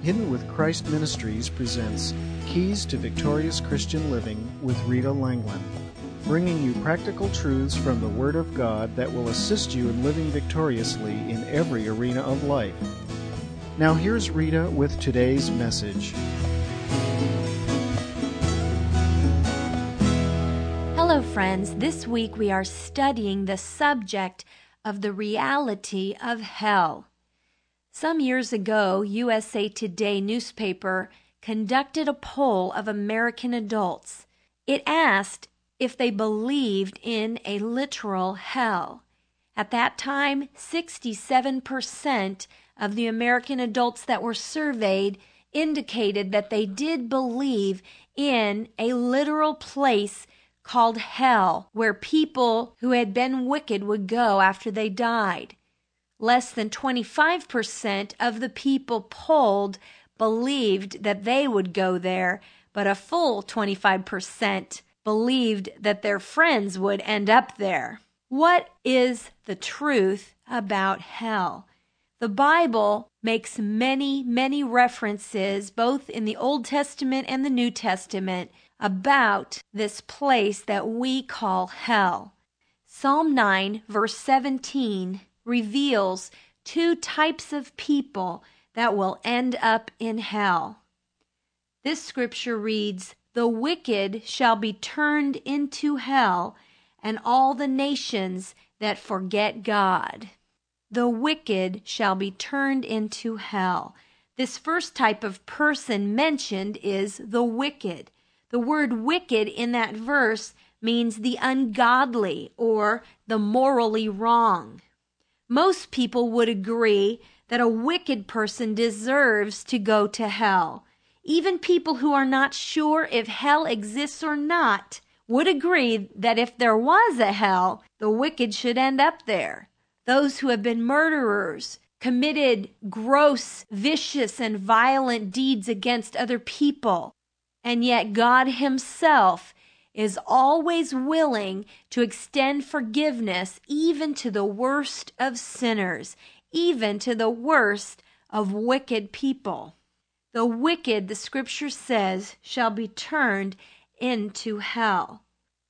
Hidden with Christ Ministries presents Keys to Victorious Christian Living with Rita Langland, bringing you practical truths from the Word of God that will assist you in living victoriously in every arena of life. Now here's Rita with today's message. Hello friends, this week we are studying the subject of the reality of hell. Some years ago, USA Today newspaper conducted a poll of American adults. It asked if they believed in a literal hell. At that time, 67% of the American adults that were surveyed indicated that they did believe in a literal place called hell, where people who had been wicked would go after they died. Less than 25% of the people polled believed that they would go there, but a full 25% believed that their friends would end up there. What is the truth about hell? The Bible makes many references, both in the Old Testament and the New Testament, about this place that we call hell. Psalm 9, verse 17 reveals two types of people that will end up in hell. This scripture reads, "The wicked shall be turned into hell, and all the nations that forget God." The wicked shall be turned into hell. This first type of person mentioned is the wicked. The word wicked in that verse means the ungodly or the morally wrong. Most people would agree that a wicked person deserves to go to hell. Even people who are not sure if hell exists or not would agree that if there was a hell, the wicked should end up there. Those who have been murderers, committed gross, vicious, and violent deeds against other people, and yet God Himself is always willing to extend forgiveness even to the worst of sinners, even to the worst of wicked people. The wicked, the scripture says, shall be turned into hell.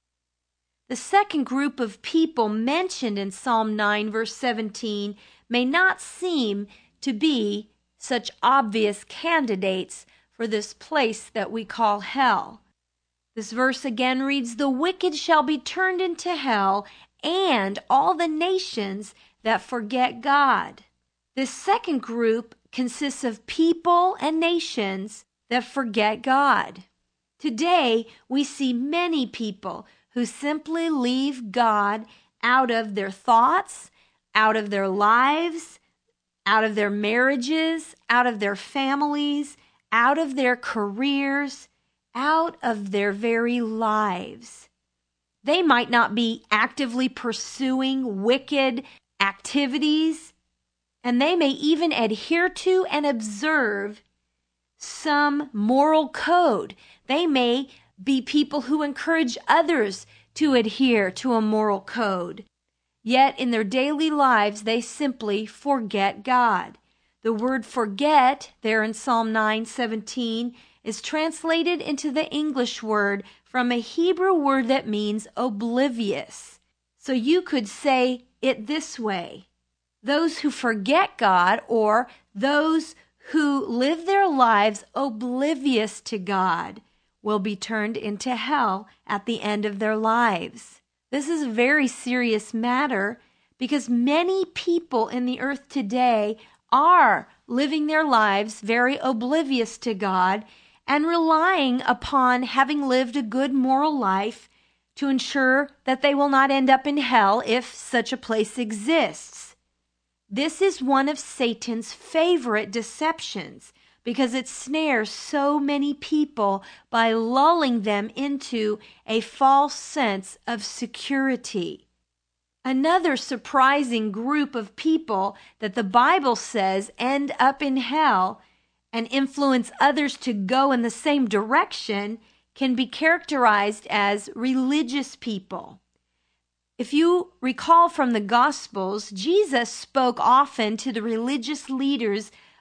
The second group of people mentioned in Psalm 9, verse 17, may not seem to be such obvious candidates for this place that we call hell. This verse again reads, "The wicked shall be turned into hell, and all the nations that forget God." This second group consists of people and nations that forget God. Today, we see many people who simply leave God out of their thoughts, out of their lives, out of their marriages, out of their families, out of their careers, out of their very lives. They might not be actively pursuing wicked activities, and they may even adhere to and observe some moral code. They may be people who encourage others to adhere to a moral code. Yet in their daily lives, they simply forget God. The word forget there in Psalm 9:17 is translated into the English word from a Hebrew word that means oblivious. So you could say it this way: those who forget God, or those who live their lives oblivious to God, will be turned into hell at the end of their lives. This is a very serious matter because many people in the earth today are living their lives very oblivious to God and relying upon having lived a good moral life to ensure that they will not end up in hell if such a place exists. This is one of Satan's favorite deceptions because it snares so many people by lulling them into a false sense of security. Another surprising group of people that the Bible says end up in hell and influence others to go in the same direction can be characterized as religious people. If you recall from the Gospels, Jesus spoke often to the religious leaders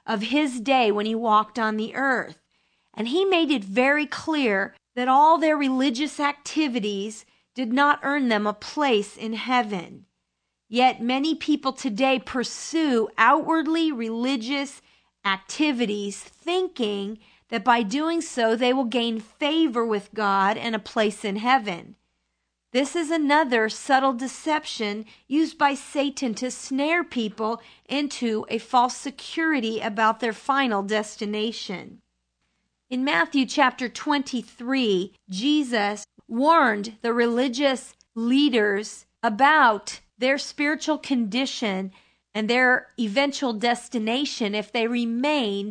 of his day when he walked on the earth. And he made it very clear that all their religious activities did not earn them a place in heaven. Yet many people today pursue outwardly religious activities, thinking that by doing so they will gain favor with God and a place in heaven. This is another subtle deception used by Satan to snare people into a false security about their final destination. In Matthew chapter 23, Jesus warned the religious leaders about their spiritual condition and their eventual destination if they remained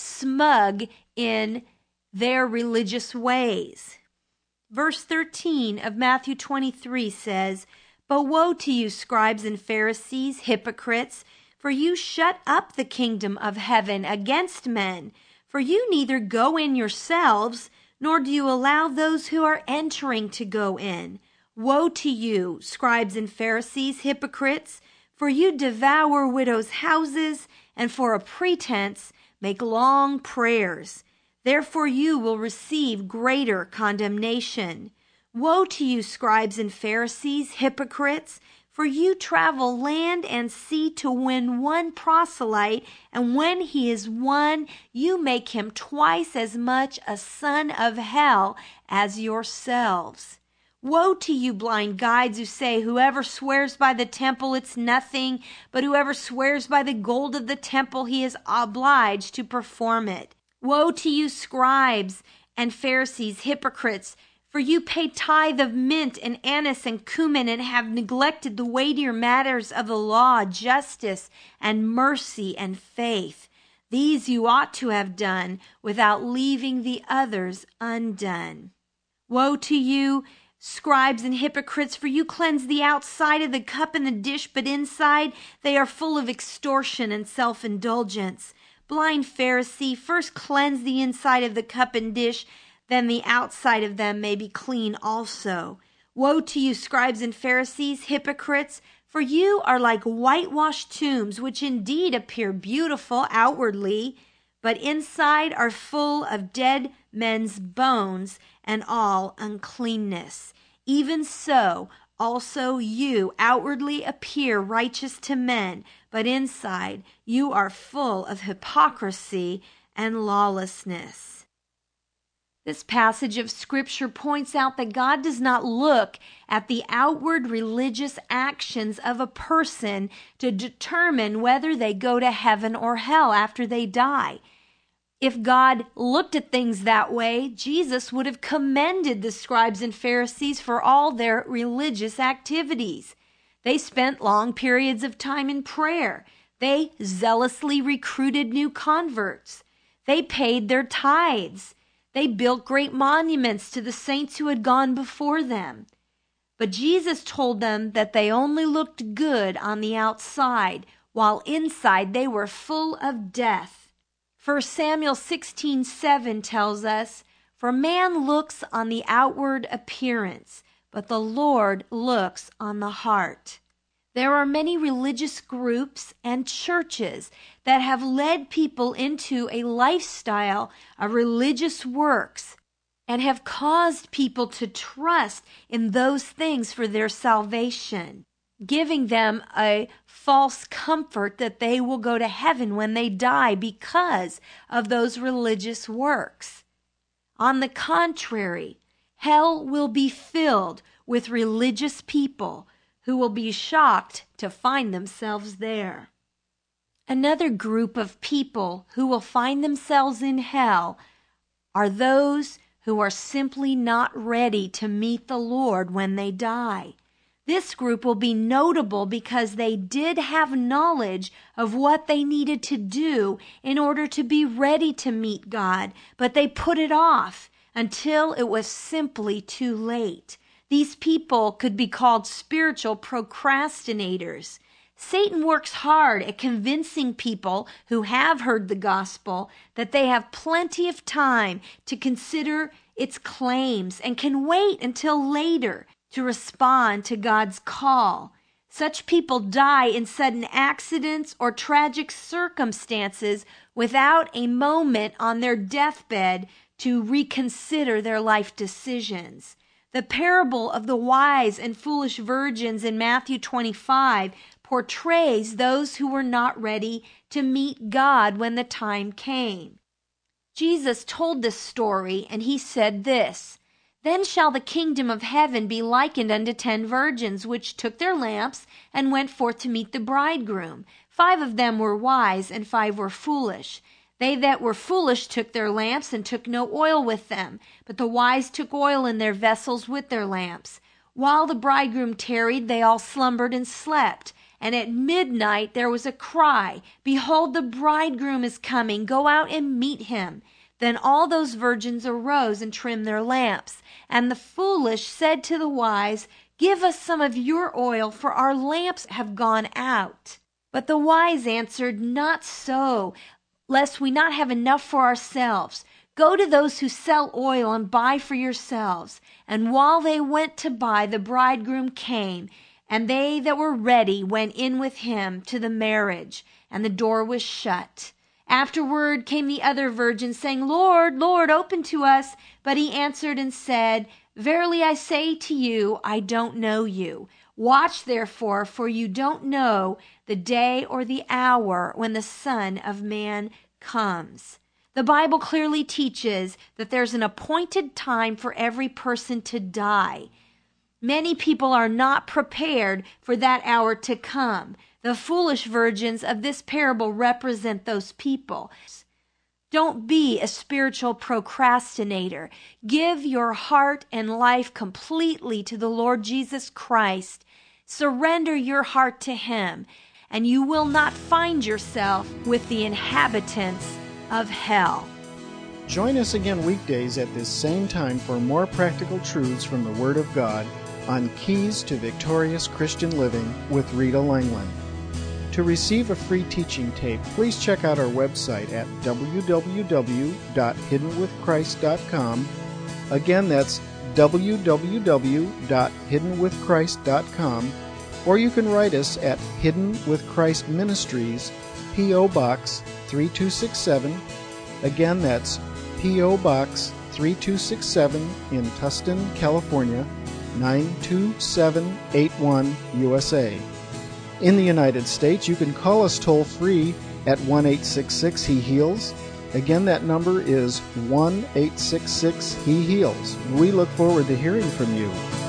smug in their religious ways. Verse 13 of Matthew 23 says, "But woe to you, scribes and Pharisees, hypocrites, for you shut up the kingdom of heaven against men. For you neither go in yourselves, nor do you allow those who are entering to go in. Woe to you, scribes and Pharisees, hypocrites, for you devour widows' houses, and for a pretense make long prayers. Therefore you will receive greater condemnation. Woe to you, scribes and Pharisees, hypocrites, for you travel land and sea to win one proselyte, and when he is won, you make him twice as much a son of hell as yourselves. Woe to you, blind guides, who say, whoever swears by the temple, it's nothing, but whoever swears by the gold of the temple, he is obliged to perform it. Woe to you, scribes and Pharisees, hypocrites, for you pay tithe of mint and anise and cumin and have neglected the weightier matters of the law, justice and mercy and faith. These you ought to have done without leaving the others undone. Woe to you, scribes and hypocrites, for you cleanse the outside of the cup and the dish, but inside they are full of extortion and self-indulgence. Blind Pharisee, first cleanse the inside of the cup and dish, then the outside of them may be clean also. Woe to you, scribes and Pharisees, hypocrites, for you are like whitewashed tombs, which indeed appear beautiful outwardly, but inside are full of dead men's bones and all uncleanness. Even so, also you outwardly appear righteous to men, but inside you are full of hypocrisy and lawlessness." This passage of Scripture points out that God does not look at the outward religious actions of a person to determine whether they go to heaven or hell after they die. If God looked at things that way, Jesus would have commended the scribes and Pharisees for all their religious activities. They spent long periods of time in prayer. They zealously recruited new converts. They paid their tithes. They built great monuments to the saints who had gone before them. But Jesus told them that they only looked good on the outside, while inside they were full of death. 1 Samuel 16:7 tells us, "For man looks on the outward appearance, but the Lord looks on the heart." There are many religious groups and churches that have led people into a lifestyle of religious works and have caused people to trust in those things for their salvation, giving them a false comfort that they will go to heaven when they die because of those religious works. On the contrary, hell will be filled with religious people who will be shocked to find themselves there. Another group of people who will find themselves in hell are those who are simply not ready to meet the Lord when they die. This group will be notable because they did have knowledge of what they needed to do in order to be ready to meet God, but they put it off until it was simply too late. These people could be called spiritual procrastinators. Satan works hard at convincing people who have heard the gospel that they have plenty of time to consider its claims and can wait until later to respond to God's call. Such people die in sudden accidents or tragic circumstances without a moment on their deathbed to reconsider their life decisions. The parable of the wise and foolish virgins in Matthew 25 portrays those who were not ready to meet God when the time came. Jesus told this story, and he said this, "Then shall the kingdom of heaven be likened unto 10 virgins, which took their lamps and went forth to meet the bridegroom. 5 of them were wise, and 5 were foolish. They that were foolish took their lamps, and took no oil with them. But the wise took oil in their vessels with their lamps. While the bridegroom tarried, they all slumbered and slept. And at midnight there was a cry, Behold, the bridegroom is coming, go out and meet him. Then all those virgins arose and trimmed their lamps. And the foolish said to the wise, Give us some of your oil, for our lamps have gone out. But the wise answered, Not so, lest we not have enough for ourselves. Go to those who sell oil and buy for yourselves. And while they went to buy, the bridegroom came, and they that were ready went in with him to the marriage, and the door was shut. Afterward came the other virgins, saying, Lord, Lord, open to us. But he answered and said, Verily I say to you, I don't know you. Watch therefore, for you don't know the day or the hour when the Son of Man comes." The Bible clearly teaches that there's an appointed time for every person to die. Many people are not prepared for that hour to come. The foolish virgins of this parable represent those people. Don't be a spiritual procrastinator. Give your heart and life completely to the Lord Jesus Christ. Surrender your heart to him, and you will not find yourself with the inhabitants of hell. Join us again weekdays at this same time for more practical truths from the Word of God on Keys to Victorious Christian Living with Rita Langland. To receive a free teaching tape, please check out our website at www.hiddenwithchrist.com. Again, that's www.hiddenwithchrist.com, or you can write us at Hidden with Christ Ministries, P.O. Box 3267. Again, that's P.O. Box 3267 in Tustin, California, 92781, USA. In the United States, you can call us toll-free at 1-866-HE-HEALS. Again, that number is 1-866-HE-HEALS. We look forward to hearing from you.